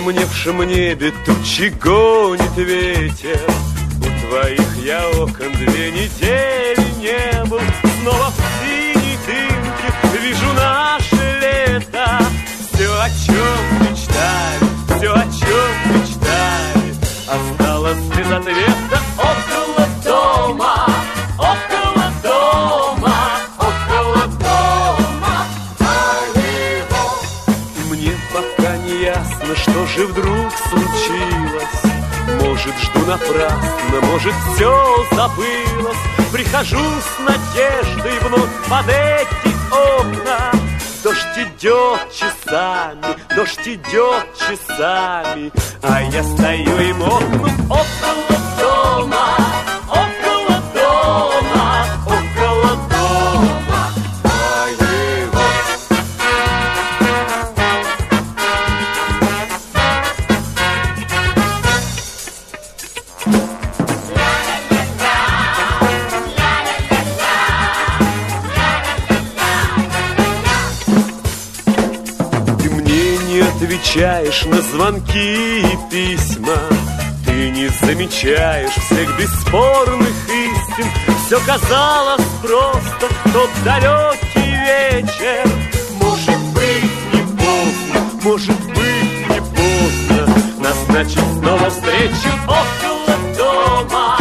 потемневшем небе тучи гонит ветер. У твоих я окон 2 недели не был. Снова в синей дымке вижу наше лето. Все, о чем мечтали, все, о чем мечтали, осталось без ответа. Около дома, около дома, около дома. Мне пока не ясно, что же вдруг случилось. Может, жду напрасно, может, все забылось. Прихожу с надеждой вновь под эти окна. Дождь идет часами, дождь идет часами, а я стою и мокну около дома, около дома, около дома твоего. Отвечаешь на звонки и письма, ты не замечаешь всех бесспорных истин. Все казалось просто в тот далекий вечер. Может быть, не поздно, может быть, не поздно назначить снова встречу около дома.